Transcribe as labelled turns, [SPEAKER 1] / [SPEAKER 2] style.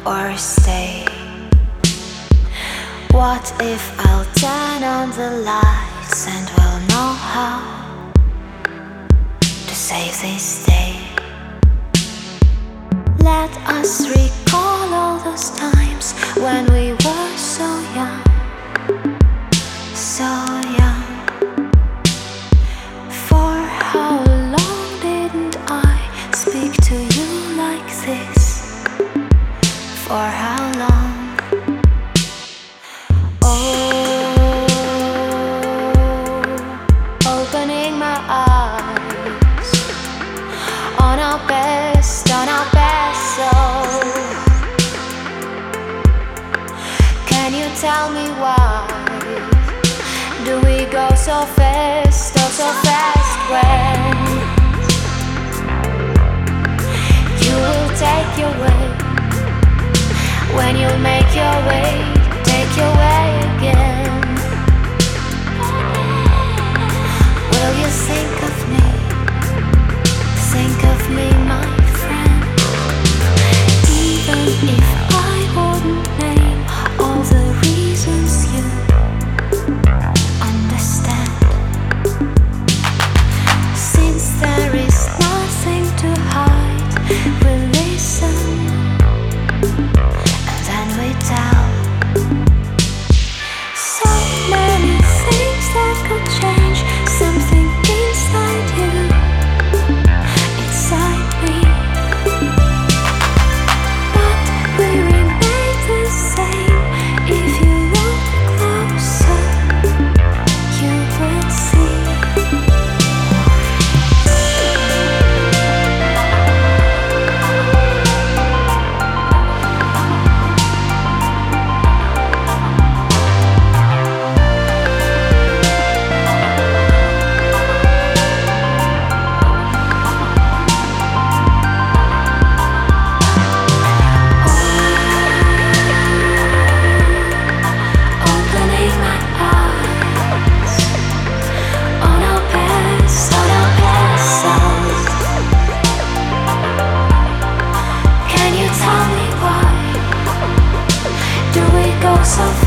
[SPEAKER 1] or stay? What if I'll turn on the lights and we'll know how to save this day? Let us recall all those times when we were so young, so young. For how long didn't I speak to you like this? For how long? Oh, opening my eyes on our best soul. Can you tell me why do we go so fast, oh so fast when you will take your way, when you make your way, take your way again? Will you think of me? Think of me, my friend. Even if I wouldn't name all the reasons you understand, since there is nothing to hide, we listen and then we tell. So many things that could change something inside you, inside me. But we remain the same. If you look closer, you will see. Opening my eyes on our past selves. Can you tell me why do we go so fast?